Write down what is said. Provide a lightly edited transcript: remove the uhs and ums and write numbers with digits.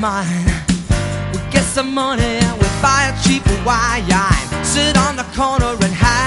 mine. We get some money and we buy a cheap wine. Sit on the corner and have